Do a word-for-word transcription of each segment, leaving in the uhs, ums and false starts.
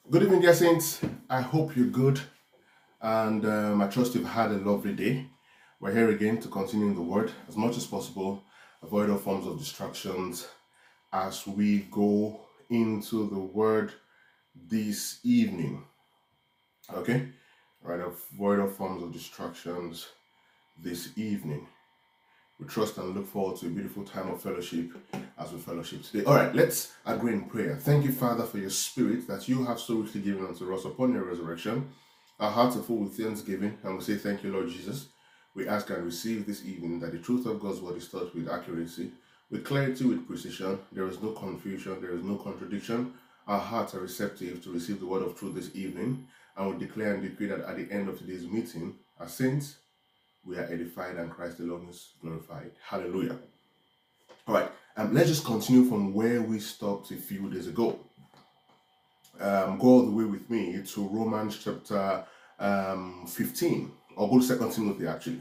Good evening, dear saints. I hope you're good, and um, I trust you've had a lovely day. We're here again to continue in the Word as much as possible, avoid all forms of distractions as we go into the Word this evening. Okay? Right, avoid all forms of distractions this evening. We trust and look forward to a beautiful time of fellowship as we fellowship today. All right, let's agree in prayer. Thank you, Father, for your spirit that you have so richly given unto us upon your resurrection. Our hearts are full with thanksgiving, and we say thank you, Lord Jesus. We ask and receive this evening that the truth of God's word is taught with accuracy, with clarity, with precision. There is no confusion, there is no contradiction. Our hearts are receptive to receive the word of truth this evening, and we declare and decree that at the end of today's meeting, as saints, we are edified and Christ alone is glorified. Hallelujah. All right, um, let's just continue from where we stopped a few days ago. Um, go all the way with me to Romans chapter um, fifteen, or go to Second Timothy actually.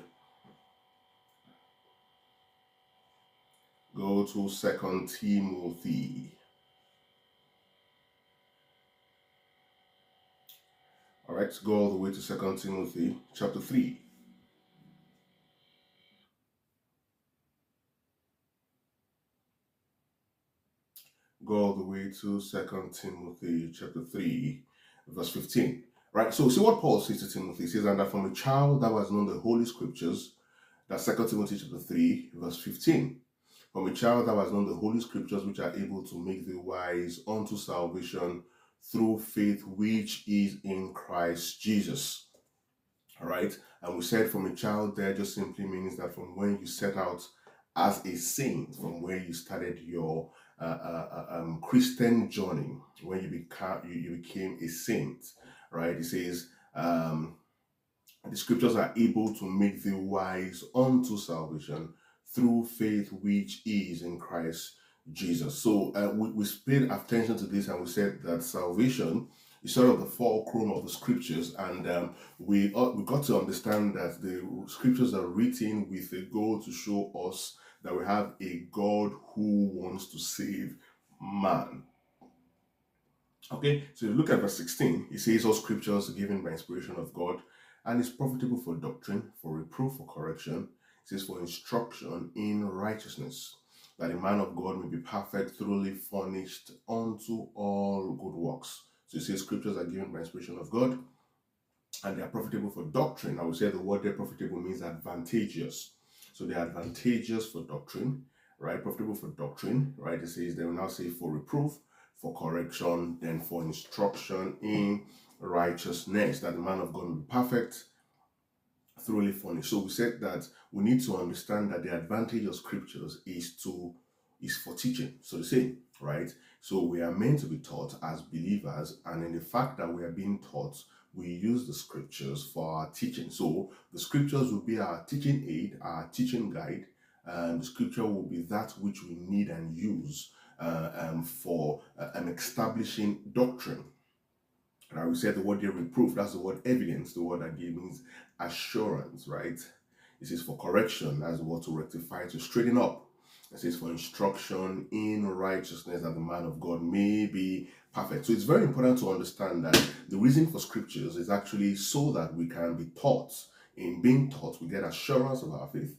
Go to Second Timothy. All right, go all the way to Second Timothy chapter three. Go all the way to Second Timothy chapter three, verse fifteen. Right, so see what Paul says to Timothy. He says, and that from a child thou hast known the holy scriptures. That's Second Timothy chapter three, verse fifteen. From a child thou hast known the holy scriptures, which are able to make thee wise unto salvation through faith which is in Christ Jesus. All right, and we said from a child there just simply means that from when you set out as a saint, from where you started your uh, uh, um, Christian journey, when you became you, you became a saint, right? It says um, the scriptures are able to make thee wise unto salvation through faith which is in Christ Jesus. So uh, we, we paid attention to this, and we said that salvation is sort of the fulcrum of the scriptures, and um, we uh, we got to understand that the scriptures are written with a goal to show us that we have a God who wants to save man. Okay, so look at verse sixteen. It says, all scriptures are given by inspiration of God and is profitable for doctrine, for reproof, for correction. It says, for instruction in righteousness, that a man of God may be perfect, thoroughly furnished unto all good works. So it says, scriptures are given by inspiration of God and they are profitable for doctrine. I would say the word there profitable means advantageous. So they are advantageous for doctrine, right? Profitable for doctrine, right? It says, they will now say for reproof, for correction, then for instruction in righteousness, that the man of God will be perfect, thoroughly furnished. So we said that we need to understand that the advantage of scriptures is to is for teaching, so to say, right? So we are meant to be taught as believers, and in the fact that we are being taught, we use the scriptures for our teaching. So the scriptures will be our teaching aid, our teaching guide, and the scripture will be that which we need and use uh, um, for uh, um, establishing doctrine. And I will say the word here, reproof, that's the word evidence, the word that means assurance, right? It says for correction, that's the word to rectify, to straighten up. It says for instruction in righteousness, that the man of God may be perfect. So it's very important to understand that the reason for scriptures is actually so that we can be taught. In being taught, we get assurance of our faith.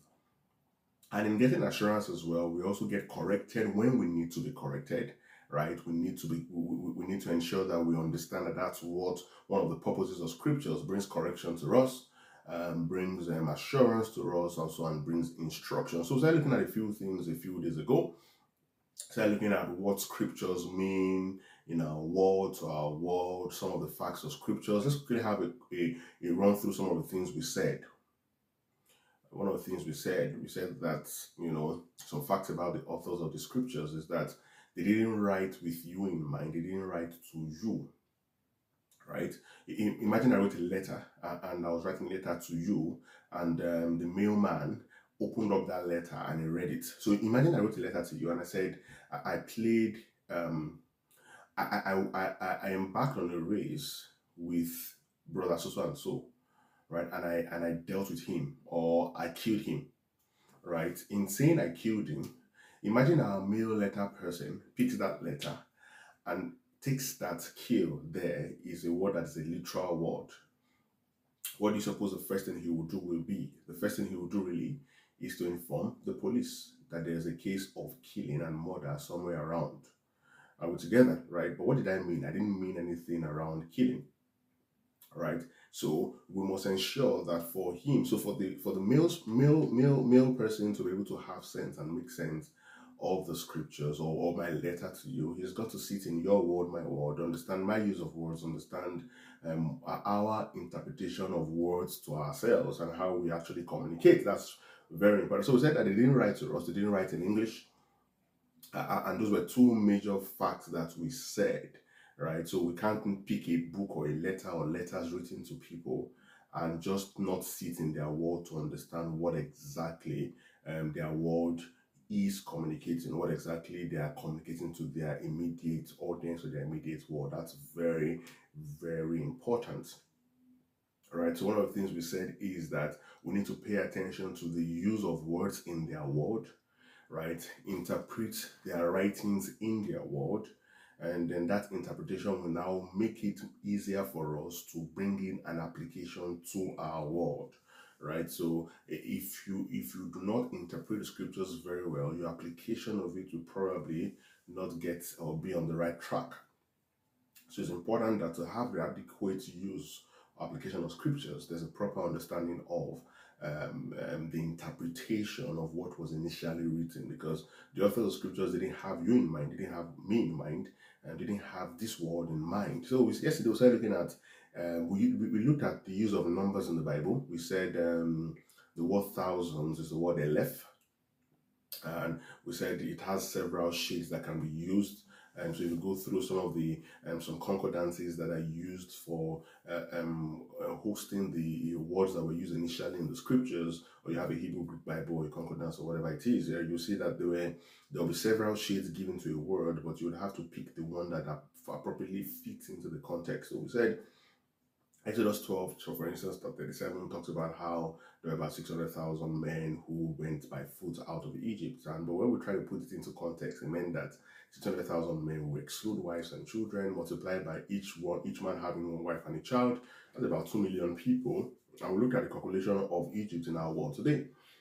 And in getting assurance as well, we also get corrected when we need to be corrected, right? We need to be, we, we need to ensure that we understand that that's what one of the purposes of scriptures brings correction to us, um, brings um, assurance to us also, and brings instruction. So, I was looking at a few things a few days ago. So, looking at what scriptures mean in our world, to our world, some of the facts of scriptures. Let's quickly have a, a, a run through some of the things we said. One of the things we said, we said that, you know, some facts about the authors of the scriptures is that they didn't write with you in mind, they didn't write to you, right? Imagine I wrote a letter and I was writing a letter to you, and um, the mailman opened up that letter and he read it. So imagine I wrote a letter to you and I said, I, I played, um, I, I, I, I, I embarked on a race with brother so, so and so, right? And I and I dealt with him, or I killed him, right? In saying I killed him, imagine our mail letter person picks that letter and takes that kill there is a word that is a literal word. What do you suppose the first thing he will do will be? The first thing he will do really is to inform the police that there's a case of killing and murder somewhere around. Are we together, right? But what did I mean? I didn't mean anything around killing, right? So we must ensure that for him, so for the for the male male male male person to be able to have sense and make sense of the scriptures, or, or my letter to you, he's got to sit in your word, my word, understand my use of words, understand um, our interpretation of words to ourselves and how we actually communicate. That's very important. So we said that they didn't write to us, they didn't write in English. Uh, and those were two major facts that we said, right? So we can't pick a book or a letter or letters written to people and just not sit in their world to understand what exactly um, their world is communicating, what exactly they are communicating to their immediate audience or their immediate world. That's very, very important. All right, so one of the things we said is that we need to pay attention to the use of words in their word, right? Interpret their writings in their word, and then that interpretation will now make it easier for us to bring in an application to our world, right? So if you if you do not interpret the scriptures very well, your application of it will probably not get or be on the right track. So it's important that to have the adequate use application of scriptures, there's a proper understanding of um, um, the interpretation of what was initially written, because the authors of scriptures didn't have you in mind, didn't have me in mind, and didn't have this word in mind. So we, yesterday we started looking at, um, we, we looked at the use of numbers in the Bible. We said um, the word thousands is the word Aleph, and we said it has several shades that can be used. And so if you go through some of the um, some concordances that are used for uh, um, uh, hosting the words that were used initially in the scriptures, or you have a Hebrew Greek Bible or a concordance or whatever it is, yeah, you'll see that there were there will be several shades given to a word, but you would have to pick the one that appropriately fits into the context. So we said Exodus twelve, so for instance, chapter thirty-seven talks about how there were about six hundred thousand men who went by foot out of Egypt. And but when we try to put it into context, it meant that six hundred thousand men will exclude wives and children, multiplied by each one, each man having one wife and a child. That's about two million people. And we look at the calculation of Egypt in our world today.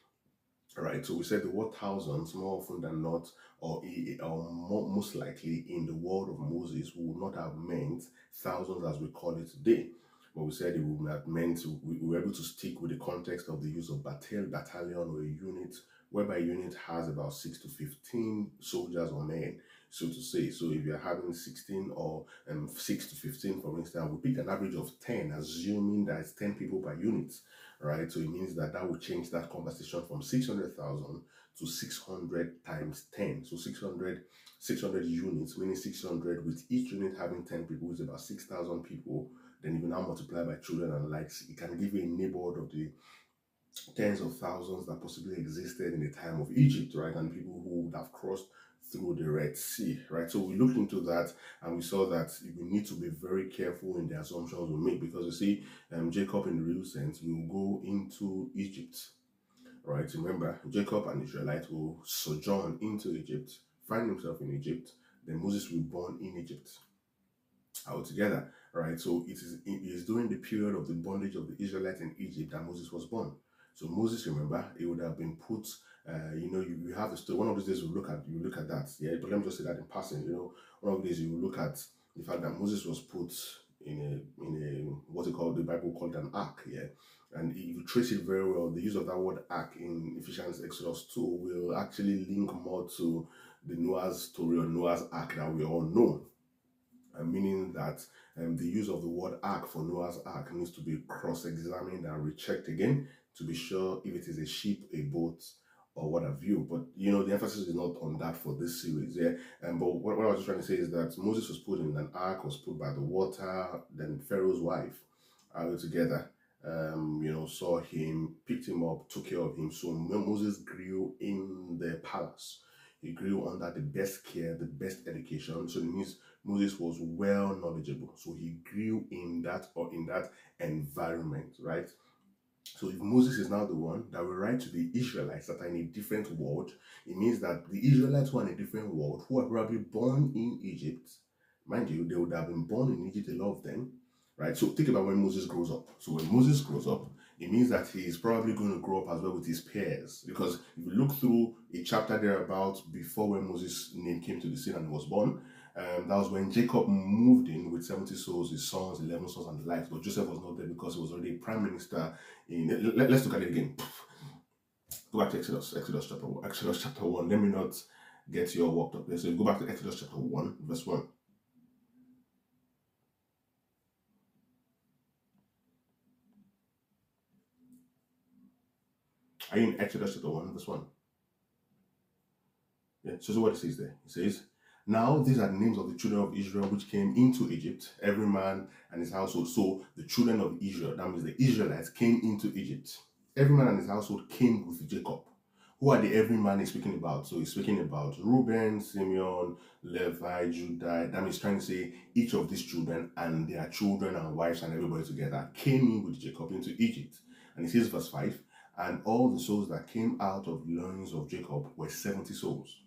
All right, so we said the word thousands more often than not, or, or more, most likely in the world of Moses, would not have meant thousands as we call it today. But we said it would have meant we were able to stick with the context of the use of battalion, battalion or a unit, whereby a unit has about six to fifteen soldiers or men, so to say. So if you're having sixteen or um, six to fifteen, for instance, we picked an average of ten, assuming that it's ten people per unit, right? So it means that that will change that conversation from six hundred thousand to six hundred times ten. So six hundred, six hundred units, meaning six hundred with each unit having ten people is about six thousand people. Then you can now multiply by children and likes. It can give you a neighborhood of the tens of thousands that possibly existed in the time of Egypt, right? And people who would have crossed through the Red Sea, right? So we looked into that and we saw that we need to be very careful in the assumptions we make, because you see, um, Jacob in the real sense will go into Egypt, right? Remember, Jacob and Israelites will sojourn into Egypt, find himself in Egypt, then Moses will be born in Egypt altogether, right? So it is, it is during the period of the bondage of the Israelites in Egypt that Moses was born. So Moses, remember, it would have been put, uh, you know, you, you have the story. One of these days we'll look at, you look at that, yeah, but let me just say that in passing, you know, one of these you will look at the fact that Moses was put in a, in a, what's it called, the Bible called an ark, yeah. And if you trace it very well, the use of that word ark in Ephesians Exodus two will actually link more to the Noah's story or Noah's ark that we all know. Uh, meaning that um, the use of the word ark for Noah's ark needs to be cross-examined and rechecked again to be sure if it is a ship, a boat, or what have you. But, you know, the emphasis is not on that for this series, yeah. Um, but what, what I was just trying to say is that Moses was put in an ark, was put by the water, then Pharaoh's wife, all together, um, you know, saw him, picked him up, took care of him. So Moses grew in the palace. He grew under the best care, the best education. So it means Moses was well knowledgeable. So he grew in that or in that environment, right? So if Moses is now the one that will write to the Israelites that are in a different world, it means that the Israelites who are in a different world, who are probably born in Egypt, Mind you, they would have been born in Egypt, a lot of them, right? So think about when Moses grows up. So when Moses grows up, it means that he's probably going to grow up as well with his peers. Because if you look through a chapter thereabout before when Moses' name came to the scene and was born, um, that was when Jacob moved in with seventy souls, his sons, eleven sons, and the likes. But Joseph was not there because he was already a prime minister. In let, let's look at it again. Go back to Exodus, Exodus chapter one. Exodus chapter one. Let me not get you all worked up there. So go back to Exodus chapter one, verse one. Are you in Exodus chapter one, verse one? Yeah, so see what it says there. It says, now these are the names of the children of Israel which came into Egypt, every man and his household. So the children of Israel, that means the Israelites, came into Egypt. Every man and his household came with Jacob. Who are the every man he's speaking about? So he's speaking about Reuben, Simeon, Levi, Judah. That means trying to say each of these children and their children and wives and everybody together came in with Jacob into Egypt. And it says verse five, and all the souls that came out of the loins of Jacob were seventy souls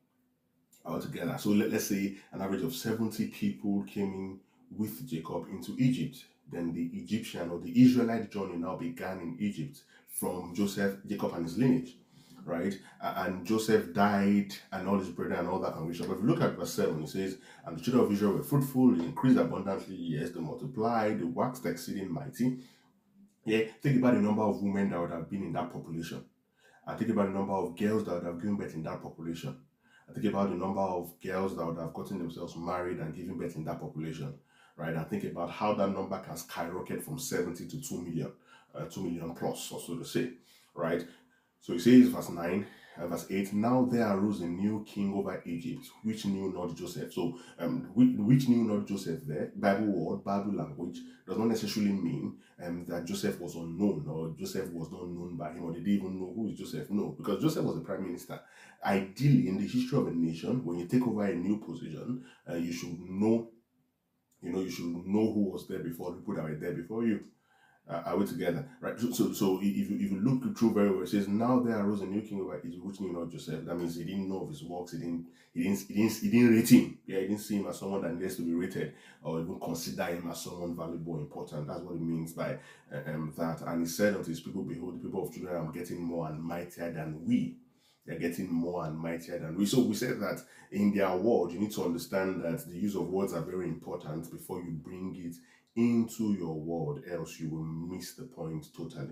altogether. So let, let's say an average of seventy people came in with Jacob into Egypt. Then the Egyptian or the Israelite journey now began in Egypt from Joseph, Jacob and his lineage, right? And Joseph died and all his brethren and all that congregation. But if you look at verse seven, it says, and the children of Israel were fruitful, they increased abundantly, yes, they multiplied, they waxed exceeding mighty. Yeah, think about the number of women that would have been in that population. And think about the number of girls that would have given birth in that population. And think about the number of girls that would have gotten themselves married and given birth in that population, right? And think about how that number can skyrocket from seventy to two million, uh, two million plus, or so to say, right? So it says, verse nine, uh, verse eight, now there arose a new king over Egypt, which knew not Joseph. So, um, which, which knew not Joseph there, Bible word, Bible language, does not necessarily mean um, that Joseph was unknown or Joseph was not known by him or they didn't even know who is Joseph. No, because Joseph was the prime minister. Ideally, in the history of a nation, when you take over a new position, uh, you should know, you know, you should know who was there before, the people that were there before you. Uh, are we together? Right. So, so, so if you if you look through very well, it says, now there arose a new king over Egypt, which knew not Joseph. That means he didn't know of his works. He didn't. He didn't. He didn't. He didn't rate him. Yeah. He didn't see him as someone that needs to be rated, or even consider him as someone valuable, important. That's what it means by uh, um, that. And he said unto his people, behold, the people of Judah are getting more and mightier than we. They're getting more and mightier than we. So we said that in their word, you need to understand that the use of words are very important before you bring it into your word, else you will miss the point totally.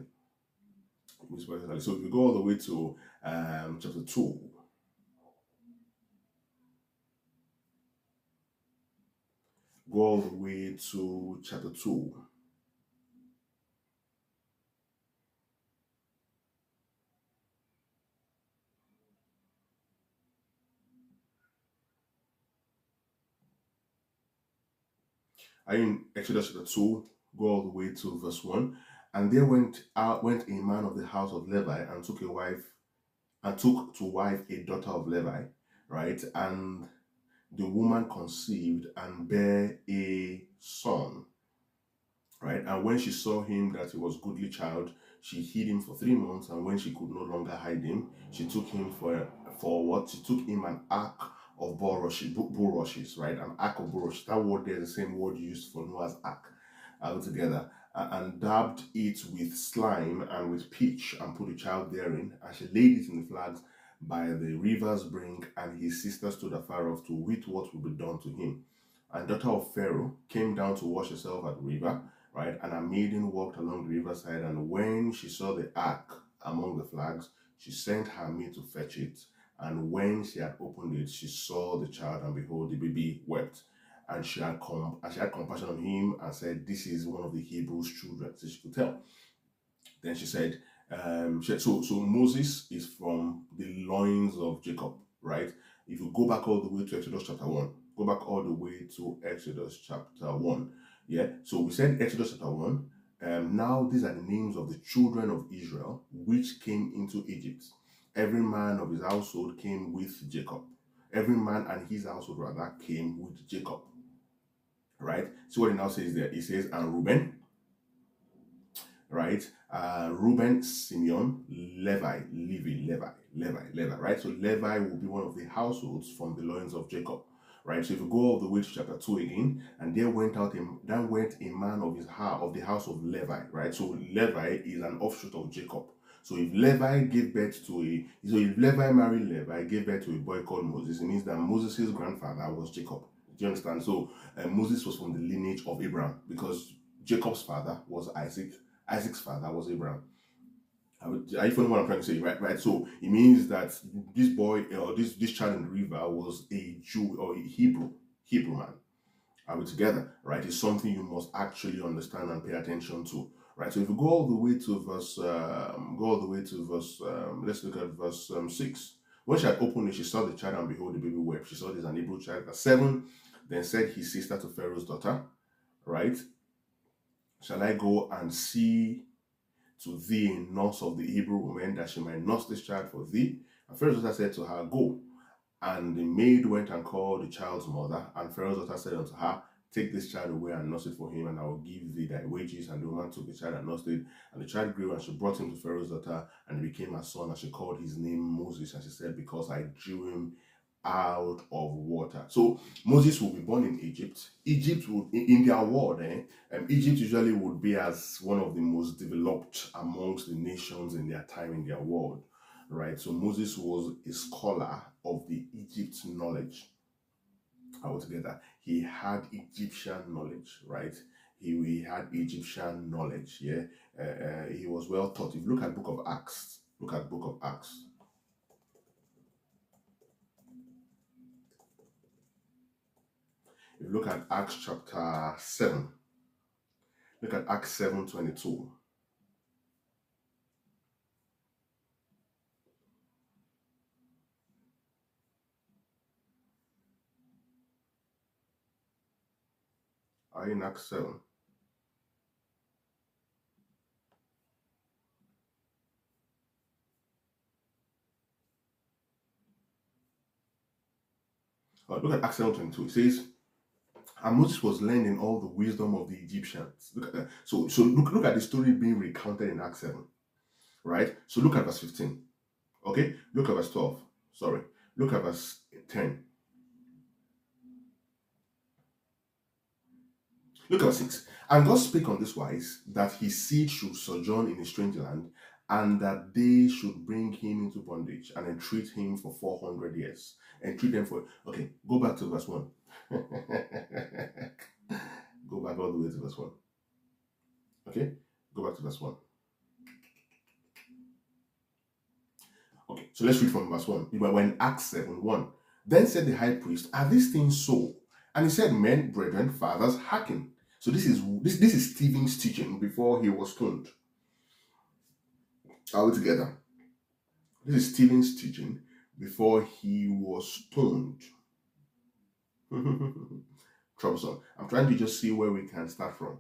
Miss totally. So if you go all the way to um, chapter two, go all the way to chapter two. Are you in Exodus chapter two? Go all the way to verse one. And there went out went a man of the house of Levi and took a wife and took to wife a daughter of Levi, right? And the woman conceived and bare a son, right? And when she saw him that he was goodly child, she hid him for three months. And when she could no longer hide him, she took him for for what? She took him an ark of bulrushes, bulrushes, right? An ark of bulrushes. That word there is the same word used for Noah's ark altogether. And dabbed it with slime and with pitch and put the child therein. And she laid it in the flags by the river's brink, and his sister stood afar off to wit what would be done to him. And daughter of Pharaoh came down to wash herself at the river, right? And a maiden walked along the riverside, and when she saw the ark among the flags, she sent her maid to fetch it. And when she had opened it, she saw the child, and behold, the baby wept. And she had com- and she had compassion on him and said, this is one of the Hebrews' children, so she could tell. Then she said, um, she, so, so Moses is from the loins of Jacob, right? If you go back all the way to Exodus chapter one, go back all the way to Exodus chapter one. Yeah, so we said Exodus chapter one. Um, now these are the names of the children of Israel which came into Egypt. Every man of his household came with Jacob. Every man and his household rather came with Jacob. Right? So what it now says there, it says, and Reuben, right? Uh, Reuben, Simeon, Levi, Levi, Levi, Levi, Levi, right? So Levi will be one of the households from the loins of Jacob, right? So if you go all the way to chapter two again, and there went out a, then went a man of his house, of the house of Levi, right? So Levi is an offshoot of Jacob. So if Levi gave birth to a, so if Levi married Levi, gave birth to a boy called Moses, it means that Moses' grandfather was Jacob. Do you understand? So uh, Moses was from the lineage of Abraham, because Jacob's father was Isaac, Isaac's father was Abraham. Are you following what I'm trying to say? Right, right. So it means that this boy or this this child in the river was a Jew or a Hebrew Hebrew man. Are we together? Right? It's something you must actually understand and pay attention to. Right. So if you go all the way to verse, um, go all the way to verse. Um, let's look at verse um, six. When she had opened it, she saw the child, and behold, the baby wept. She saw this an Hebrew child. At seven, then said his sister to Pharaoh's daughter, right? Shall I go and see to thee a nurse of the Hebrew women, that she might nurse this child for thee? And Pharaoh's daughter said to her, Go. And the maid went and called the child's mother. And Pharaoh's daughter said unto her, Take this child away and nurse it for him, and I will give thee thy wages. And the woman took the child and nursed it. And the child grew, and she brought him to Pharaoh's daughter, and he became her son. And she called his name Moses. And she said, Because I drew him out of water. So Moses will be born in Egypt. Egypt would, in, in their world, eh, um, Egypt usually would be as one of the most developed amongst the nations in their time, in their world, right? So Moses was a scholar of the Egypt knowledge. Altogether, he had Egyptian knowledge, right? He, he had Egyptian knowledge. Yeah, uh, uh, he was well taught. If you look at Book of Acts, look at Book of Acts. If you look at Acts chapter seven, look at Acts seven twenty-two. Are you in Acts seven? Oh, look at Acts seven twenty-two. It says, and Moses was learning all the wisdom of the Egyptians. Look at that. So, so look, look at the story being recounted in Acts seven, right? So look at verse fifteen. Okay, look at verse twelve. Sorry, look at verse ten. Look at verse six. And God spake on this wise, that his seed should sojourn in a strange land, and that they should bring him into bondage and entreat him for four hundred years. Entreat them for, okay, go back to verse one. Go back all the way to verse one. Okay, go back to verse one. Okay, so let's read from verse one. When Acts seven one. Then said the high priest, Are these things so? And he said, Men, brethren, fathers, hearken. So this is this, this is Stephen's teaching before he was stoned. Are we together? This is Stephen's teaching before he was stoned. Troublesome. I'm trying to just see where we can start from.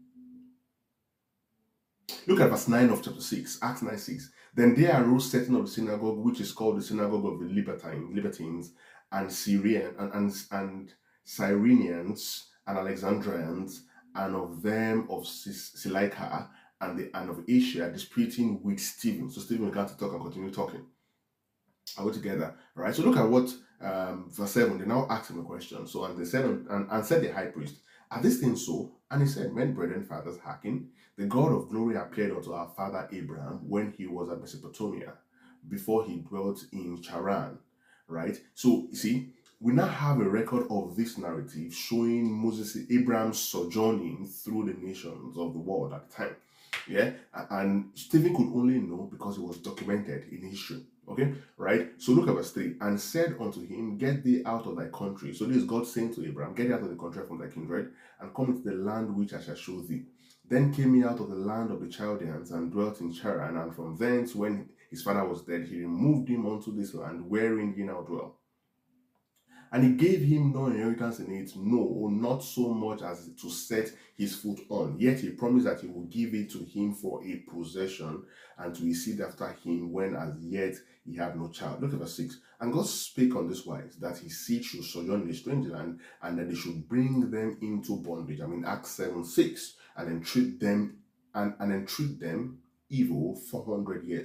Look at verse nine of chapter six, Acts nine six. Then there arose certain of the synagogue, which is called the synagogue of the Libertines, Libertines and Syrian and, and, and Cyrenians and Alexandrians, and of them of Cilicia and the and of Asia, disputing with Stephen. So Stephen began to talk and continue talking. Are we together? All right. So look at what um, verse seven. They now asked him a question. So and they said and, and said the high priest, Are these things so? And he said, Men, brethren, fathers, hearken. The God of glory appeared unto our father Abraham when he was at Mesopotamia, before he dwelt in Charan. Right. So you see, we now have a record of this narrative showing Moses, Abraham's sojourning through the nations of the world at the time. Yeah, and Stephen could only know because it was documented in history. Okay, right? So look at verse three. And said unto him, Get thee out of thy country. So this is God saying to Abraham, Get thee out of the country from thy kindred, and come into the land which I shall show thee. Then came he out of the land of the Chaldeans, and dwelt in Charan, and from thence, when his father was dead, he removed him unto this land, wherein ye now dwell. And he gave him no inheritance in it, no, not so much as to set his foot on. Yet he promised that he would give it to him for a possession, and to his seed after him, when as yet he had no child. Look at verse six. And God spake on this wise, that his seed should sojourn in a strange land, and that they should bring them into bondage. I mean, Acts seven six, and entreat them, and, and entreat them evil four hundred years.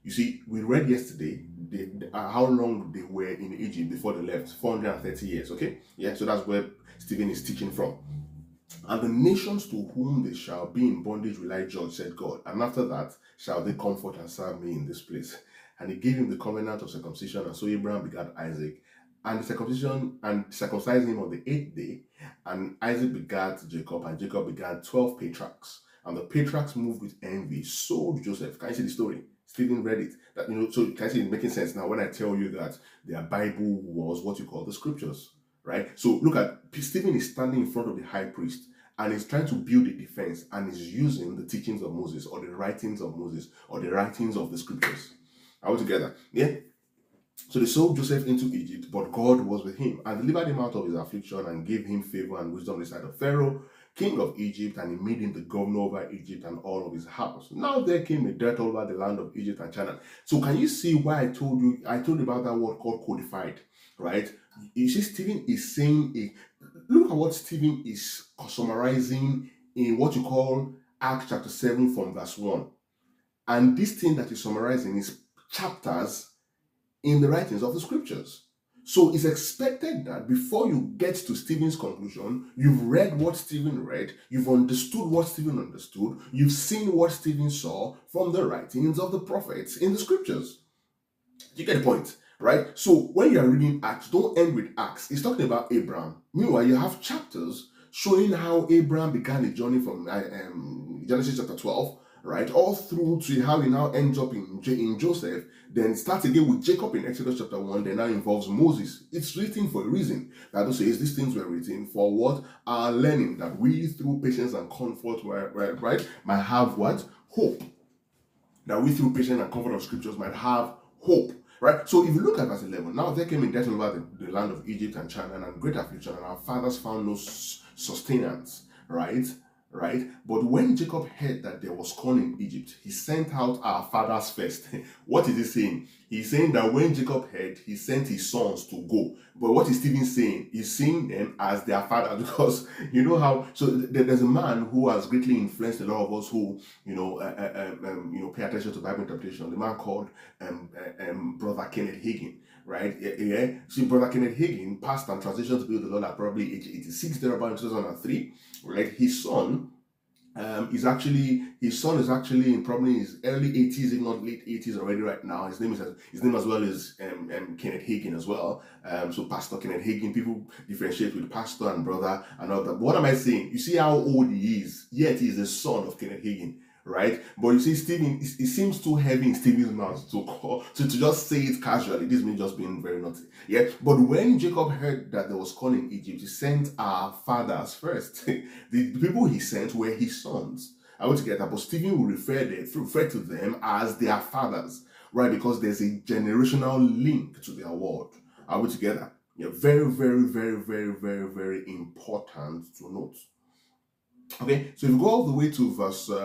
You see, we read yesterday the, the, uh, how long they were in Egypt before they left, four hundred thirty years, okay? Yeah, so that's where Stephen is teaching from. And the nations to whom they shall be in bondage will I judge, said God. And after that shall they comfort and serve me in this place. And he gave him the covenant of circumcision, and so Abraham begat Isaac. And the circumcision and circumcised him on the eighth day. And Isaac begat Jacob, and Jacob begat twelve patriarchs. And the patriarchs, moved with envy, sold Joseph. Can you see the story? Stephen read it. That, you know, so can you see it making sense now when I tell you that their Bible was what you call the scriptures, right? So look at Stephen is standing in front of the high priest and is trying to build a defense, and is using the teachings of Moses, or the writings of Moses, or the writings of the scriptures. Are we together? Yeah. So they sold Joseph into Egypt, but God was with him and delivered him out of his affliction and gave him favor and wisdom in the sight of Pharaoh, king of Egypt, and he made him the governor over Egypt and all of his house. Now there came a death over the land of Egypt and Canaan. So can you see why I told you, I told you about that word called codified, right? You see, Stephen is saying, a, look at what Stephen is summarizing in what you call Acts chapter seven from verse one. And this thing that he's summarizing is chapters in the writings of the scriptures. So it's expected that before you get to Stephen's conclusion, you've read what Stephen read, you've understood what Stephen understood, you've seen what Stephen saw from the writings of the prophets in the scriptures. You get the point, right? So when you're reading Acts, don't end with Acts. It's talking about Abraham. Meanwhile, you have chapters showing how Abraham began a journey from um, Genesis chapter twelve, right, all through to how he now ends up in, in Joseph, then starts again with Jacob in Exodus chapter one, then now involves Moses. It's written for a reason. The Bible says these things were written for what? Our learning, that we through patience and comfort, right, right, might have what? Hope. That we through patience and comfort of scriptures might have hope. Right? So if you look at verse eleven, now there came in death over the, the land of Egypt and Canaan, and great affliction, and our fathers found no sustenance. Right? Right? But when Jacob heard that there was corn in Egypt, he sent out our fathers first. What is he saying? He's saying that when Jacob heard, he sent his sons to go. But what is Stephen saying? He's seeing them as their fathers, because you know how, so there's a man who has greatly influenced a lot of us who, you know, uh, uh, um, you know, pay attention to Bible interpretation. The man called um, uh, um, Brother Kenneth Hagin. Right? Yeah, yeah. See, Brother Kenneth Hagin passed and transitioned to be with the Lord at probably age eighty-six, thereabout in two thousand three. Right? His son um, is actually, his son is actually in probably his early eighties, if not late eighties already right now. His name is, his name as well is um, um, Kenneth Hagin as well. Um, so Pastor Kenneth Hagin, people differentiate with pastor and brother and all that. But what am I saying? You see how old he is, yet he is the son of Kenneth Hagin. Right? But you see, Stephen, it, it seems too heavy in Stephen's mouth to call, to, to just say it casually. This means just being very naughty. Yeah. But when Jacob heard that there was corn in Egypt, he sent our fathers first. the, the people he sent were his sons. I want to get that, but Stephen will refer, them, refer to them as their fathers, right? Because there's a generational link to their word. Are we together? Yeah. Very, very, very, very, very, very important to note. Okay, so if you go all the way to verse, uh,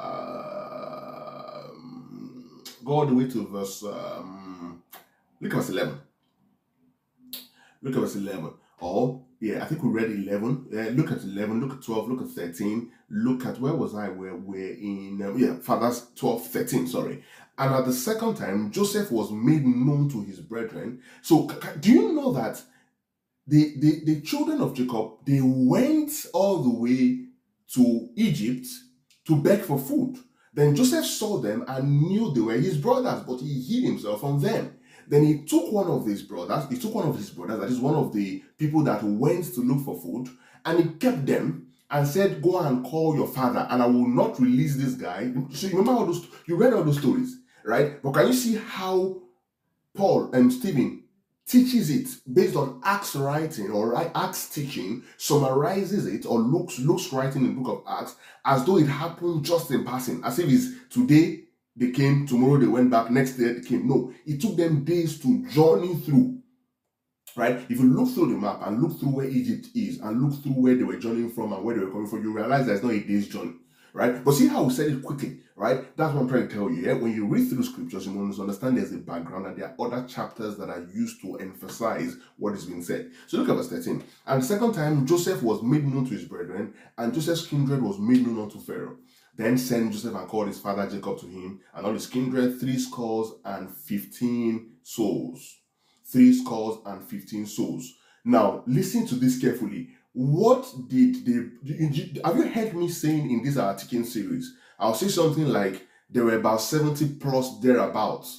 go all the way to verse, um, look at verse eleven. Look at verse eleven. Oh, yeah, I think we read eleven. Uh, look at eleven, look at twelve, look at thirteen. Look at, where was I? Where we're in, um, yeah, Fathers twelve, thirteen, sorry. And at the second time, Joseph was made known to his brethren. So, do you know that the, the, the children of Jacob, they went all the way to Egypt to beg for food? Then Joseph saw them and knew they were his brothers, but he hid himself from them. Then he took one of his brothers, he took one of his brothers, that is one of the people that went to look for food, and he kept them and said, go and call your father, and I will not release this guy. So you remember all those, you read all those stories, right? But can you see how Paul and Stephen teaches it based on Acts writing, or Acts teaching, summarizes it, or looks looks writing in the book of Acts as though it happened just in passing, as if it's today they came, tomorrow they went back, next day they came. No, it took them days to journey through, right? If you look through the map and look through where Egypt is and look through where they were journeying from and where they were coming from, you realize there's not a day's journey, right? But see how we said it quickly, right? That's what I'm trying to tell you. Yeah? When you read through scriptures, you must understand there's a background and there are other chapters that are used to emphasize what is being said. So look at verse thirteen. And the second time, Joseph was made known to his brethren, and Joseph's kindred was made known unto Pharaoh. Then sent Joseph and called his father Jacob to him, and all his kindred, three scores and fifteen souls. Three scores and fifteen souls. Now, listen to this carefully. What did they... Have you heard me saying in this our teaching series? I'll say something like, there were about seventy plus thereabouts.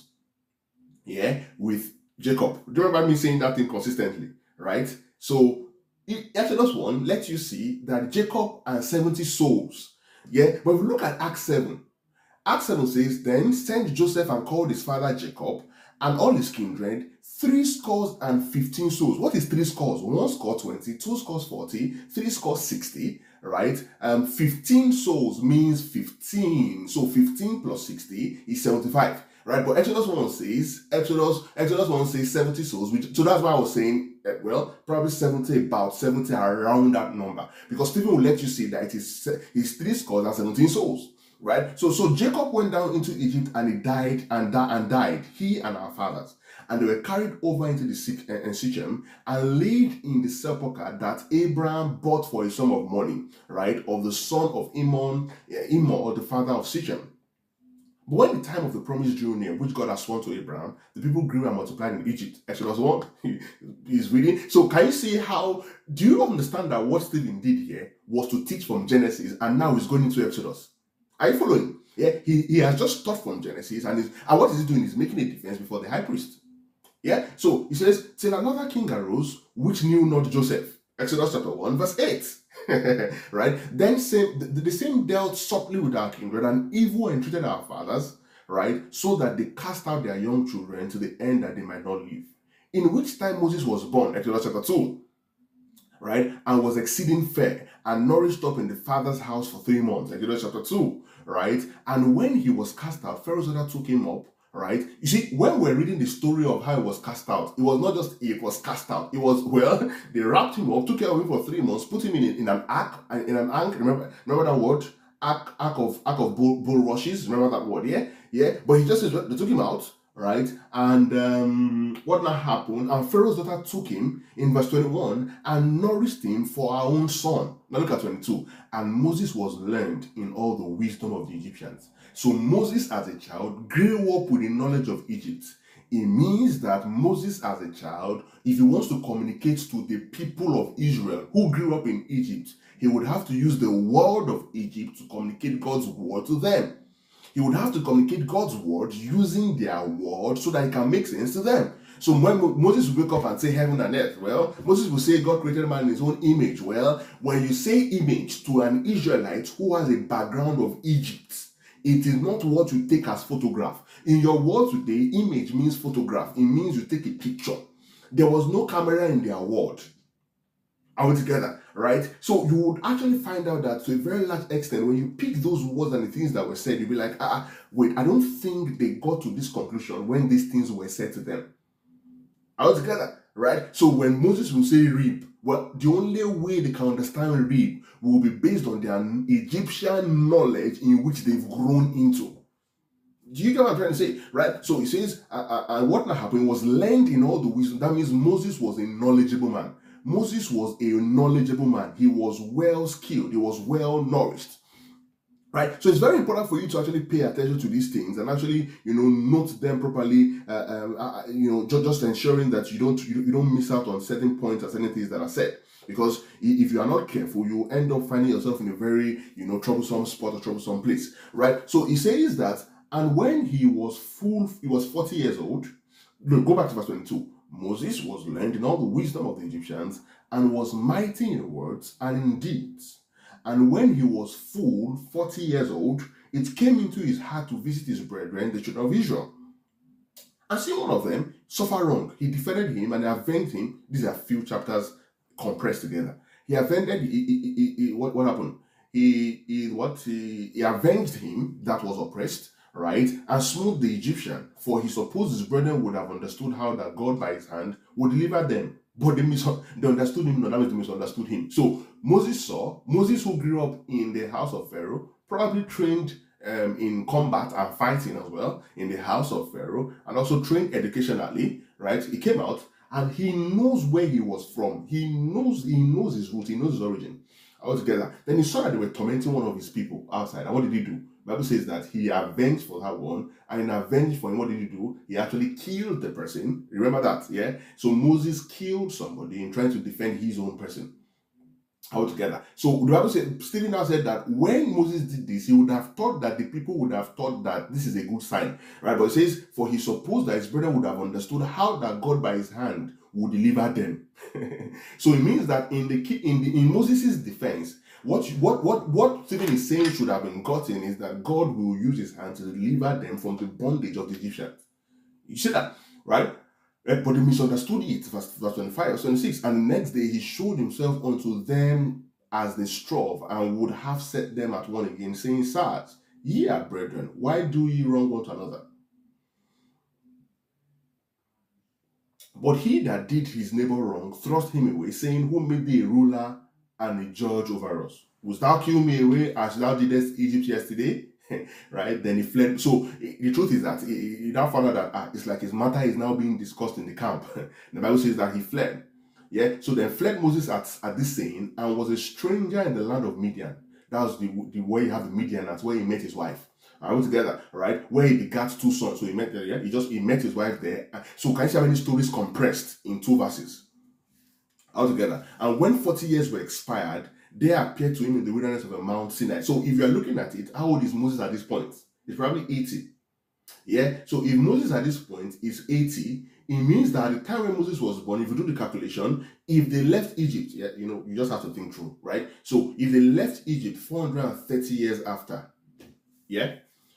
Yeah, with Jacob. Do you remember me saying that thing consistently? Right? So, Exodus one lets you see that Jacob and seventy souls. Yeah, but if you look at Acts seven, Acts seven says, then sent Joseph and called his father Jacob and all his kindred, three scores and fifteen souls. What is three scores? One score twenty, two scores forty, three scores sixty, right? Um, fifteen souls means fifteen. So fifteen plus sixty is seventy-five, right? But Exodus one says, Exodus, Exodus one says seventy souls, which, so that's why I was saying, well, probably seventy, about seventy, around that number. Because Stephen will let you see that it is, it's three scores and seventeen souls, right? So so Jacob went down into Egypt and he died and, di- and died, he and our fathers. And they were carried over into the Shechem and laid in the sepulchre that Abraham bought for a sum of money, right? Of the son of Ammon, Ammon, the father of Shechem. But when the time of the promise drew near, which God had sworn to Abraham, the people grew and multiplied in Egypt. Exodus one, he's reading. So can you see how, do you understand that what Stephen did here was to teach from Genesis and now he's going into Exodus? Are you following? Yeah, he, he has just taught from Genesis and, is, and what is he doing? He's making a defense before the high priest. Yeah, so he says, till another king arose, which knew not Joseph. Exodus chapter one, verse eight. Right? Then same, the, the same dealt subtly with our kindred and evil entreated our fathers, right? So that they cast out their young children to the end that they might not live. In which time Moses was born, Exodus chapter two, right? And was exceeding fair and nourished up in the father's house for three months, Exodus chapter two, right? And when he was cast out, Pharaoh's daughter took him up, right? You see, when we're reading the story of how he was cast out, it was not just it was cast out. It was, well, they wrapped him up, took care of him for three months, put him in, in an ark, in an ark, remember, remember that word? Ark, ark of ark of bull, bulrushes, remember that word, yeah? Yeah, but he just, they took him out, right? And um, what now happened? And Pharaoh's daughter took him, in verse twenty-one, and nourished him for her own son. Now look at twenty-two. And Moses was learned in all the wisdom of the Egyptians. So Moses as a child grew up with the knowledge of Egypt. It means that Moses as a child, if he wants to communicate to the people of Israel who grew up in Egypt, he would have to use the word of Egypt to communicate God's word to them. He would have to communicate God's word using their word so that it can make sense to them. So when Moses will wake up and say heaven and earth, well, Moses will say God created man in his own image. Well, when you say image to an Israelite who has a background of Egypt, it is not what you take as photograph. In your world today, image means photograph. It means you take a picture. There was no camera in their world. Are we together? Right? So you would actually find out that to a very large extent, when you pick those words and the things that were said, you'll be like, ah, wait, I don't think they got to this conclusion when these things were said to them. Are we together? Right? So when Moses will say reap, well, the only way they can understand reap will be based on their Egyptian knowledge in which they've grown into. Do you get what I'm trying to say? Right? So he says, uh, uh, and what now happened was learned in all the wisdom. That means Moses was a knowledgeable man. Moses was a knowledgeable man. He was well skilled. He was well nourished. Right? So it's very important for you to actually pay attention to these things and actually, you know, note them properly, uh, um, uh, you know, just, just ensuring that you don't, you, you don't miss out on certain points or certain things that are said. Because if you are not careful, you end up finding yourself in a very, you know, troublesome spot or troublesome place. Right? So he says that, and when he was full, he was forty years old. Look, go back to verse twenty-two. Moses was learned in all the wisdom of the Egyptians and was mighty in words and in deeds. And when he was full, forty years old, it came into his heart to visit his brethren, the children of Israel. And seeing one of them suffer wrong, he defended him and avenged him. These are few chapters compressed together. He avenged, he, he, he, he, what, what happened? He, he, what, he, he avenged him that was oppressed, right? And smote the Egyptian, for he supposed his brethren would have understood how that God by his hand would deliver them. But they, mis- they understood him, no, that means they misunderstood him. So Moses saw, Moses who grew up in the house of Pharaoh, probably trained um, in combat and fighting as well in the house of Pharaoh, and also trained educationally, right? He came out and he knows where he was from. He knows he knows his root. He knows his origin altogether. Then he saw that they were tormenting one of his people outside. And what did he do? The Bible says that he avenged for that one, and in avenge for him, what did he do? He actually killed the person. Remember that, yeah? So Moses killed somebody in trying to defend his own person altogether. So the Bible said, Stephen now said that when Moses did this, he would have thought that the people would have thought that this is a good sign, right? But it says, for he supposed that his brother would have understood how that God by his hand would deliver them. So it means that in the in the in Moses' defense, what what what what Stephen is saying should have been gotten is that God will use his hand to deliver them from the bondage of the Egyptians. You see that, right? But they misunderstood it, verse, verse twenty-five or twenty-six. And the next day he showed himself unto them as they strove, and would have set them at one again, saying, Sirs, ye are brethren, why do ye wrong one to another? But he that did his neighbor wrong thrust him away, saying, Who made thee a ruler and a judge over us? Wouldst thou kill me away as thou didst Egypt yesterday? Right? Then he fled. So the truth is that he, he now found out that ah, it's like his matter is now being discussed in the camp. The Bible says that he fled. Yeah. So then fled Moses at, at this saying, and was a stranger in the land of Midian. That was the, the where you have the Midian. That's where he met his wife. I went together, right? Where he begat two sons. So he met there, yeah? He just he met his wife there. So can you see how many stories compressed in two verses? Altogether. And when forty years were expired, they appeared to him in the wilderness of a Mount Sinai. So if you are looking at it, how old is Moses at this point? He's probably eighty. Yeah. So if Moses at this point is eighty, it means that at the time when Moses was born, if you do the calculation, if they left Egypt, yeah, you know, you just have to think through, right? So if they left Egypt four hundred thirty years after, yeah,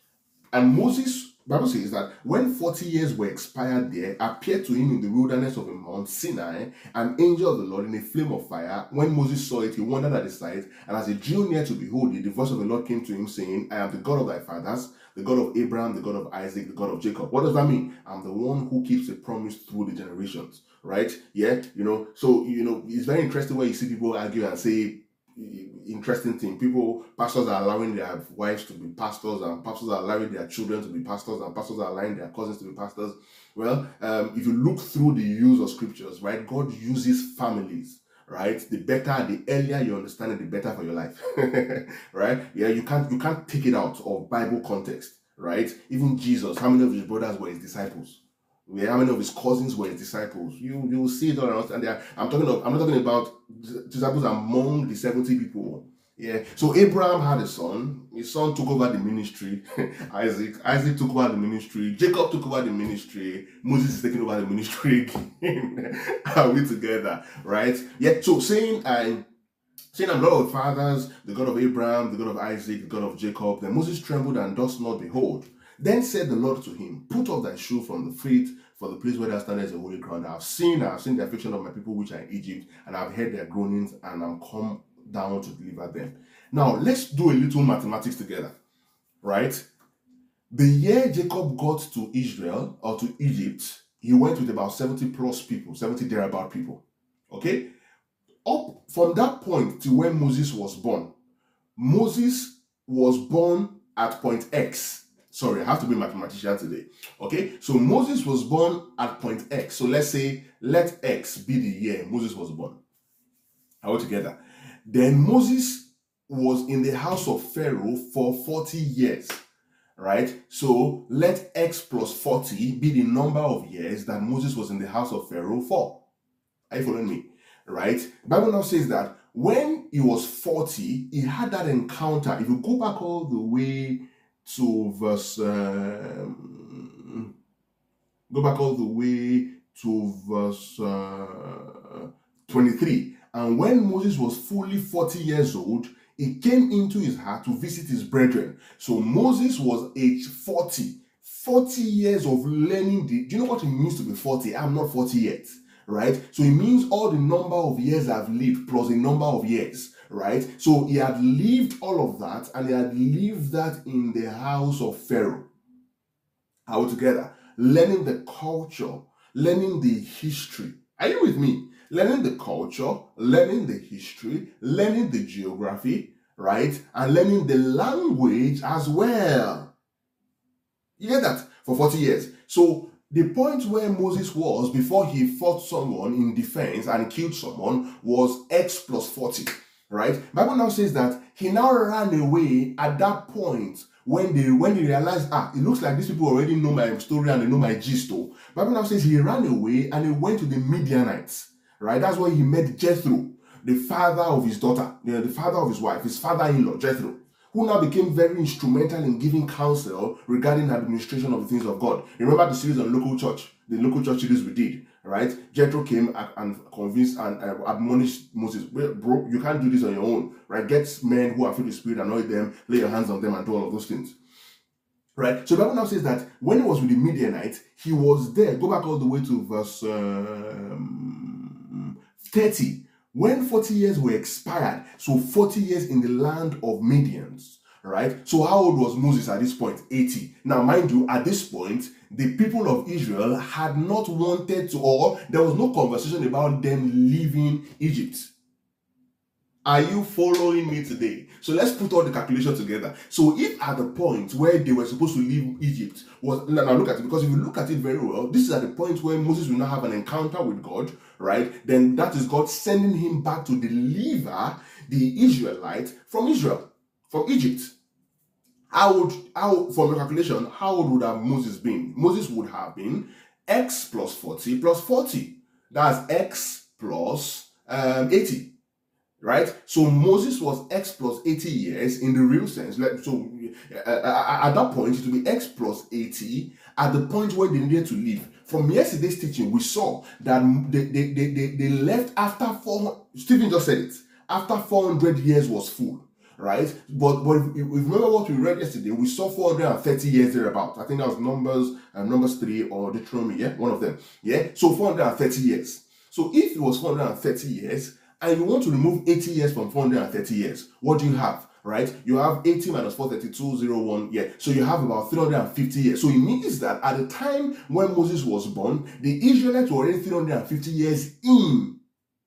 and Moses, Bible says that when forty years were expired there, appeared to him in the wilderness of Mount Sinai an angel of the Lord in a flame of fire. When Moses saw it, he wondered at the sight, and as he drew near to behold it, the voice of the Lord came to him, saying, I am the God of thy fathers, the God of Abraham, the God of Isaac, the God of Jacob. What does that mean? I'm the one who keeps a promise through the generations, right? Yeah, you know, so, you know, it's very interesting when you see people argue and say, interesting thing, people, pastors are allowing their wives to be pastors, and pastors are allowing their children to be pastors, and pastors are allowing their cousins to be pastors. Well, um, if you look through the use of scriptures, right, God uses families, right? The better, the earlier you understand it, the better for your life. Right? Yeah, you can't you can't take it out of Bible context, right? Even Jesus, how many of his brothers were his disciples? How many of his cousins were his disciples? You you will see it all around. And are, I'm talking of, I'm not talking about disciples among the seventy people. Yeah. So Abraham had a son. His son took over the ministry. Isaac. Isaac took over the ministry. Jacob took over the ministry. Moses is taking over the ministry again. Are we together? Right? Yeah. So saying I saying I'm Lord of fathers, the God of Abraham, the God of Isaac, the God of Jacob. Then Moses trembled and dost not behold. Then said the Lord to him, Put off thy shoe from the feet, for the place where thou standest is a holy ground. I have seen, I have seen the affliction of my people which are in Egypt, and I have heard their groanings, and I am come down to deliver them. Now, let's do a little mathematics together, right? The year Jacob got to Israel, or to Egypt, he went with about seventy plus people, seventy thereabout people, okay? Up from that point to when Moses was born, Moses was born at point X. Sorry, I have to be a mathematician today. Okay, so Moses was born at point X. So let's say, let X be the year Moses was born. All together. Then Moses was in the house of Pharaoh for forty years. Right? So let X plus forty be the number of years that Moses was in the house of Pharaoh for. Are you following me? Right? The Bible now says that when he was forty, he had that encounter. If you go back all the way to verse, um, go back all the way to verse uh, twenty-three. And when Moses was fully forty years old, he came into his heart to visit his brethren. So Moses was age forty. forty years of learning. The, do you know what it means to be forty? I'm not forty yet. Right? So it means all the number of years I've lived plus a number of years. Right? So he had lived all of that, and he had lived that in the house of Pharaoh. All together, learning the culture, learning the history. Are you with me? Learning the culture, learning the history, learning the geography, right? And learning the language as well. You get that? For forty years. So the point where Moses was before he fought someone in defense and killed someone was X plus forty, right? Bible now says that he now ran away at that point when they when they realized, ah, it looks like these people already know my story and they know my gist. Oh. Bible now says he ran away and he went to the Midianites, right? That's where he met Jethro, the father of his daughter, you know, the father of his wife, his father-in-law, Jethro, who now became very instrumental in giving counsel regarding the administration of the things of God. Remember the series on local church, the local church series we did, right? Jethro came and convinced and uh, admonished Moses, bro, you can't do this on your own, right? Get men who are filled with the Spirit, anoint them, lay your hands on them, and do all of those things, right? So the Bible now says that when he was with the Midianites, he was there. Go back all the way to verse um, thirty. When forty years were expired, so forty years in the land of Midians, right? So how old was Moses at this point? eighty. Now, mind you, at this point, the people of Israel had not wanted to, or there was no conversation about them leaving Egypt. Are you following me today? So let's put all the calculation together. So if at the point where they were supposed to leave Egypt was, now look at it, because if you look at it very well, this is at the point where Moses will now have an encounter with God, right? Then that is God sending him back to deliver the Israelites from Israel, from Egypt. How would, how, from the calculation, how old would have Moses been? Moses would have been X plus forty plus forty. That's X plus um, eighty. Right? So Moses was X plus eighty years in the real sense. So uh, at that point, it will be X plus eighty at the point where they needed to leave. From yesterday's teaching, we saw that they, they, they, they, they left after four, Stephen just said it, after four hundred years was full. Right? But, but if, if you remember what we read yesterday, we saw four hundred thirty years thereabout. I think that was Numbers, uh, Numbers three or Deuteronomy, yeah? One of them. Yeah? So four hundred thirty years. So if it was four hundred thirty years, and you want to remove eighty years from four hundred thirty years, what do you have, right? You have eighty minus four hundred thirty-two, zero, one, yeah. So you have about three hundred fifty years. So it means that at the time when Moses was born, the Israelites were already three hundred fifty years in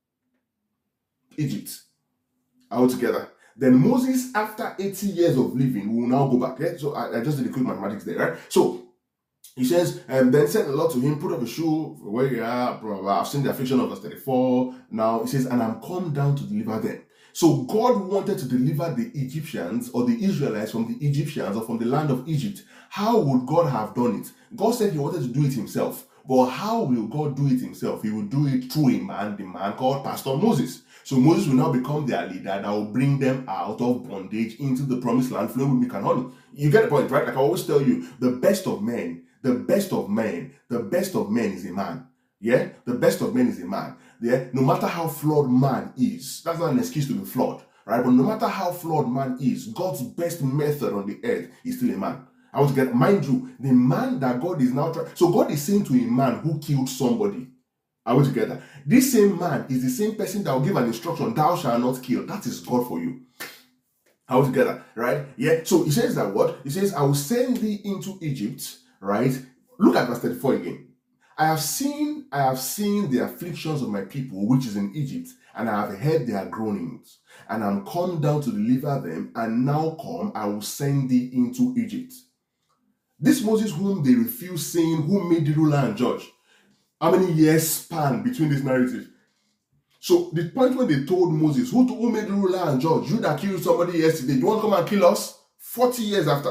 Egypt. Altogether. Then Moses, after eighty years of living, will now go back. Yeah? So I, I just did a quick mathematics there, right? So he says, um, then said the Lord to him, put up a shoe where you are, blah, blah, blah. I've seen the affliction of verse thirty-four. Now he says, and I'm come down to deliver them. So God wanted to deliver the Egyptians or the Israelites from the Egyptians or from the land of Egypt. How would God have done it? God said he wanted to do it himself. But how will God do it himself? He will do it through a man, the man called Pastor Moses. So Moses will now become their leader that will bring them out of bondage into the promised land flowing with milk and honey. You get the point, right? Like I always tell you, the best of men, the best of men, the best of men is a man. Yeah? The best of men is a man. Yeah? No matter how flawed man is, that's not an excuse to be flawed, right? But no matter how flawed man is, God's best method on the earth is still a man. I want to get, mind you, the man that God is now trying, so God is saying to a man who killed somebody, are we together? This same man is the same person that will give an instruction, thou shalt not kill. That is God for you. Are we together? Right? Yeah. So he says that what? He says, I will send thee into Egypt, right? Look at verse thirty-four again. I have seen, I have seen the afflictions of my people, which is in Egypt, and I have heard their groanings, and I am come down to deliver them, and now come, I will send thee into Egypt. This Moses whom they refuse, saying, who made the ruler and judge? How many years span between this narrative? So the point when they told Moses, who, who made the ruler and judge? You that killed somebody yesterday, you want to come and kill us? forty years after.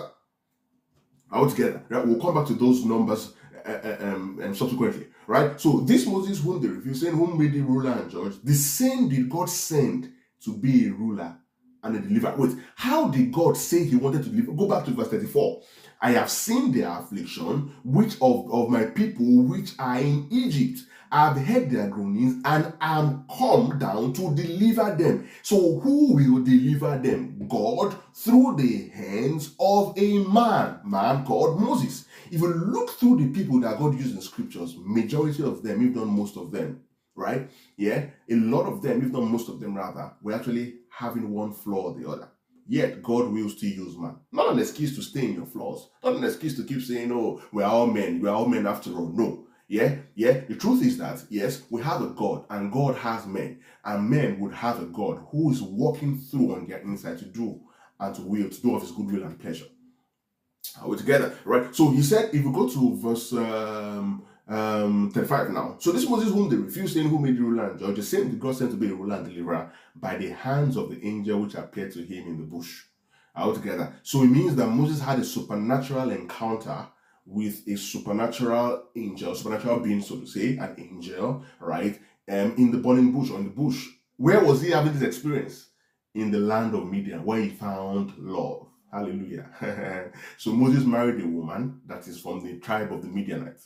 All together, right? We'll come back to those numbers uh, um, um, subsequently, right? So this Moses whom they refused, saying, whom made the ruler and judge? The same did God send to be a ruler and a deliverer. Wait, how did God say he wanted to deliver? Go back to verse thirty-four. I have seen their affliction, which of, of my people which are in Egypt. I have heard their groanings, and am come down to deliver them. So who will deliver them? God, through the hands of a man, man called Moses. If you look through the people that God used in scriptures, majority of them, if not most of them, right? Yeah, a lot of them, if not most of them rather, were actually having one flaw or the other. Yet God will still use man. Not an excuse to stay in your flaws. Not an excuse to keep saying, oh, we're all men. We're all men after all. No. Yeah, yeah. The truth is that, yes, we have a God and God has men, and men would have a God who is walking through on their inside to do and to will, to do of his good will and pleasure. Are we together? Right. So he said, if we go to verse um, um, thirty-five now. So this Moses whom they refused, saying, who made you ruler and judge, the same God sent to be a ruler and deliverer by the hands of the angel which appeared to him in the bush. Are we together? So it means that Moses had a supernatural encounter with a supernatural angel, supernatural being, so to say, an angel, right? Um, in the burning bush or in the bush. Where was he having this experience? In the land of Midian, where he found love. Hallelujah. So Moses married a woman that is from the tribe of the Midianites.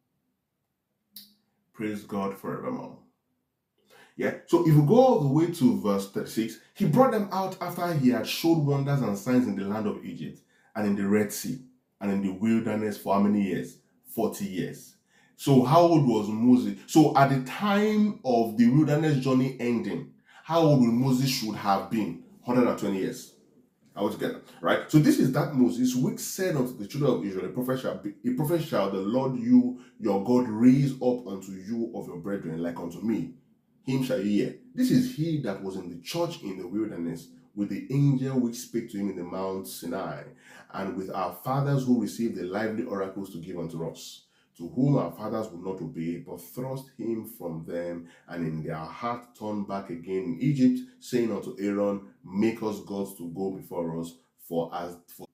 Praise God forevermore. Yeah. So if you go all the way to verse thirty-six, he brought them out after he had showed wonders and signs in the land of Egypt and in the Red Sea and in the wilderness for how many years? forty years. So how old was Moses? So at the time of the wilderness journey ending, how old would Moses should have been? one hundred twenty years. All together, right? So this is that Moses which said unto the children of Israel, a prophet shall be, a prophet shall the Lord you, your God, raise up unto you of your brethren, like unto me. Him shall ye hear. This is he that was in the church in the wilderness with the angel which spake to him in the Mount Sinai, and with our fathers who received the lively oracles to give unto us, to whom our fathers would not obey, but thrust him from them, and in their heart turned back again in Egypt, saying unto Aaron, make us gods to go before us, for as for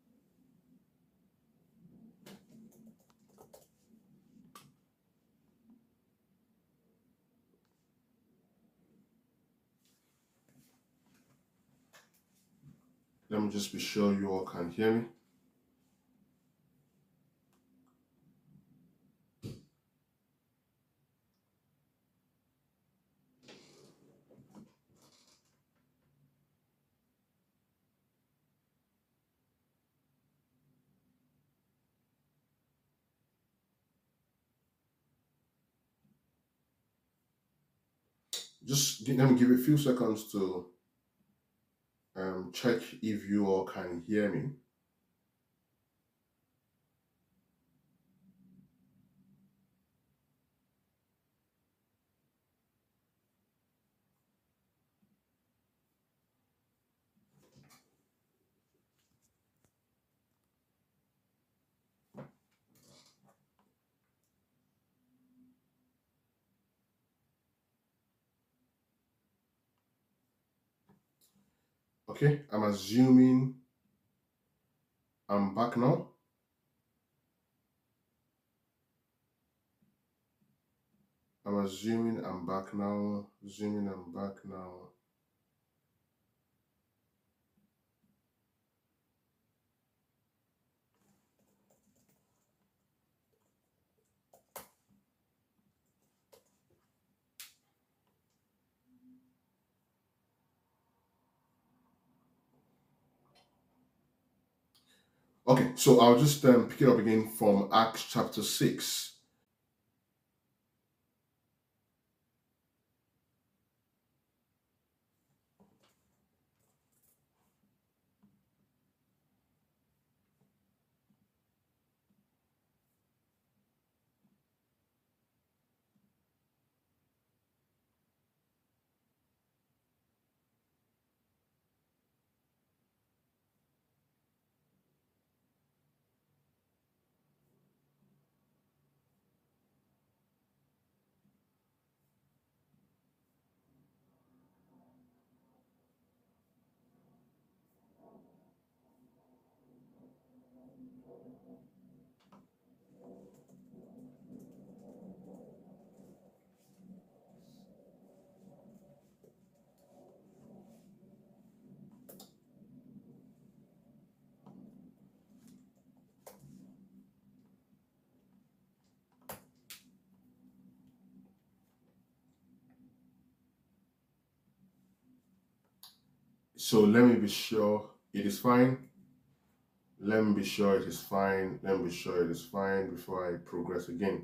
let me just be sure you all can hear me. Just let me give you a few seconds to um, check if you all can hear me. Okay, I'm assuming I'm back now. I'm assuming I'm back now. Assuming I'm back now. Okay, so I'll just um, pick it up again from Acts chapter six. So let me be sure it is fine. Let me be sure it is fine. Let me be sure it is fine before I progress again.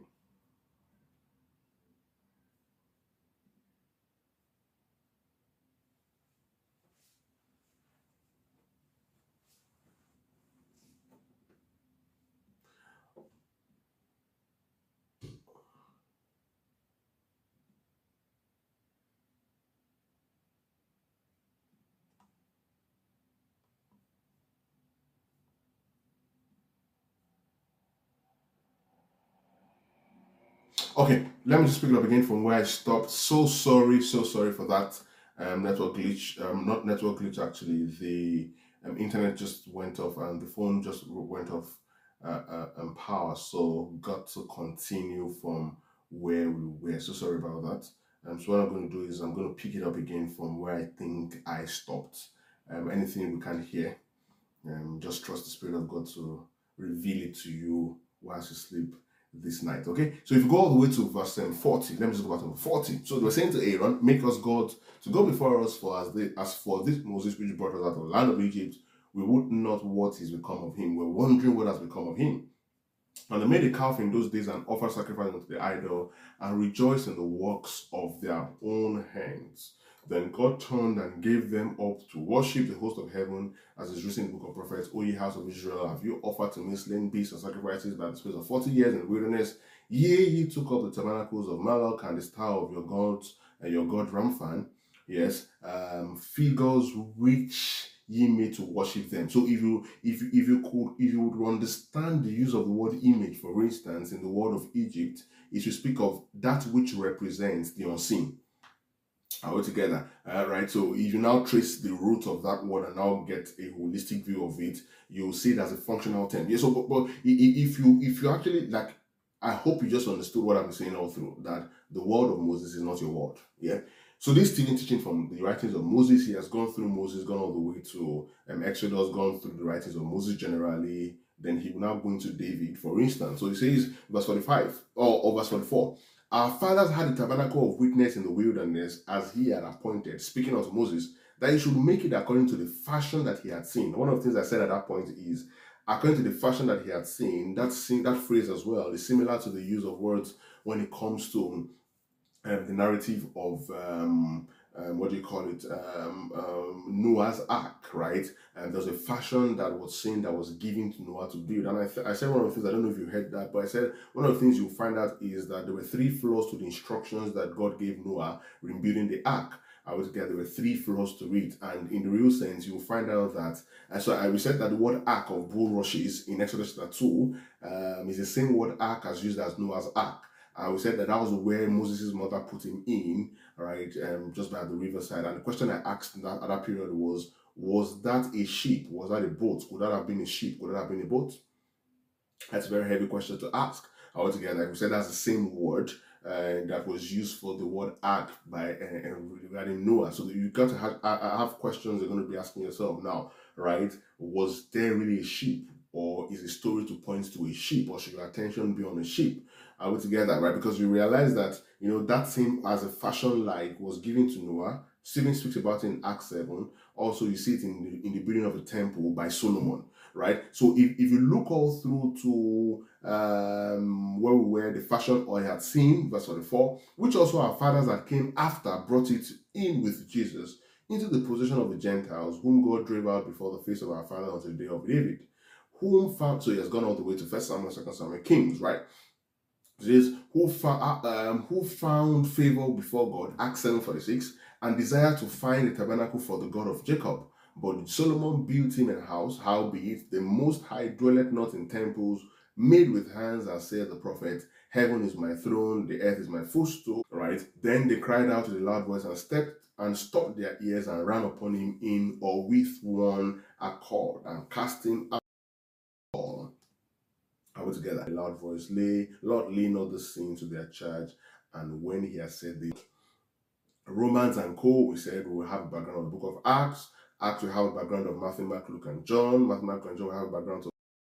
Okay, let me just pick it up again from where I stopped. So sorry, so sorry for that um, network glitch. Um, not network glitch, actually. The um, internet just went off and the phone just went off uh, uh, um, power. So got to continue from where we were. So sorry about that. Um, so what I'm going to do is I'm going to pick it up again from where I think I stopped. Um, anything we can't hear, um, just trust the Spirit of God to reveal it to you whilst you sleep this night. Okay, so if you go all the way to verse um, forty, let me just go back to forty. So they were saying to Aaron, make us God to go before us, for as they as for this Moses which brought us out of the land of Egypt, we would not what is become of him. We're wondering what has become of him. And they made a calf in those days and offered sacrifice unto the idol and rejoiced in the works of their own hands. Then God turned and gave them up to worship the host of heaven, as is written in the book of prophets. O ye house of Israel, have you offered to me slain beasts and sacrifices by the space of forty years in the wilderness? Yea, ye took up the tabernacles of Moloch and the star of your gods and your god Ramphan. Yes, um, figures which ye made to worship them. So if you if you, if you could if you would understand the use of the word image, for instance, in the word of Egypt, it should speak of that which represents the unseen. Are we together? Uh, right. So if you now trace the root of that word and now get a holistic view of it, you'll see it as a functional term. Yeah. So, but, but if you if you actually like, I hope you just understood what I've been saying all through, that the word of Moses is not your word. Yeah. So this Stephen teaching from the writings of Moses, he has gone through Moses, gone all the way to um, Exodus, gone through the writings of Moses generally. Then he will now go into David, for instance. So he says, verse forty-five or, or verse forty-four. Our fathers had a tabernacle of witness in the wilderness as he had appointed, speaking of Moses, that he should make it according to the fashion that he had seen. One of the things I said at that point is, according to the fashion that he had seen, that, that phrase as well is similar to the use of words when it comes to um, the narrative of um, um, what do you call it, um, um, Noah's Ark, right? And there's a fashion that was seen that was given to Noah to build. And I, th- I said one of the things, I don't know if you heard that, but I said one of the things you'll find out is that there were three flaws to the instructions that God gave Noah in building the Ark. I was together, there were three flaws to it, and in the real sense, you'll find out that, and so I said that the word ark of bulrushes in Exodus chapter two um, is the same word ark as used as Noah's Ark. Uh, we said that that was where Moses' mother put him in, right, um, just by the riverside. And the question I asked in that, at that period was, was that a ship? Was that a boat? Could that have been a ship? Could that have been a boat? That's a very heavy question to ask. Altogether, like we said, that's the same word uh, that was used for the word ark by uh, regarding Noah. So you got to have, uh, have questions you're going to be asking yourself now, right? Was there really a ship? Or is a story to point to a sheep, or should your attention be on a sheep? Are we together, right? Because you realize that, you know, that same as a fashion like was given to Noah. Stephen speaks about it in Acts seven. Also, you see it in the, in the building of the temple by Solomon, right? So if, if you look all through to um, where we were, the fashion I had seen, verse forty-four, which also our fathers that came after brought it in with Jesus into the possession of the Gentiles, whom God drave out before the face of our father until the day of David. Whom found, so he has gone all the way to First Samuel, Second Samuel, Kings, right? It says, who, found, um, who found favor before God, Acts seven forty-six, and desired to find a tabernacle for the God of Jacob. But Solomon built him a house, howbeit the Most High dwelleth not in temples made with hands, as saith the prophet, heaven is my throne, the earth is my footstool, right? Then they cried out with a loud voice and stepped and stopped their ears and ran upon him in or with one accord and cast him out. Are we together? A loud voice, lay, Lord, lay not the sin to their charge. And when he has said this, Romans and Co., we said we will have a background of the book of Acts. Acts will have a background of Matthew, Mark, Luke, and John. Matthew, Mark, and John will have a background of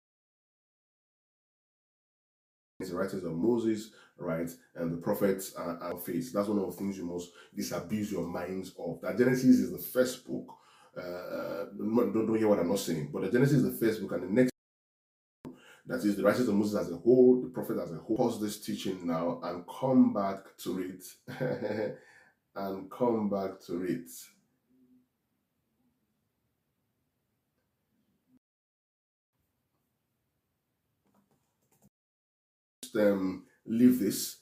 the writings of Moses, right, and the prophets and, and faith. That's one of the things you must disabuse your minds of. That Genesis is the first book. Uh, don't, don't hear what I'm not saying, but the Genesis is the first book, and the next, that is the writings of Moses as a whole, the prophet as a whole. Pause this teaching now and come back to it. and come back to it. Just um, leave this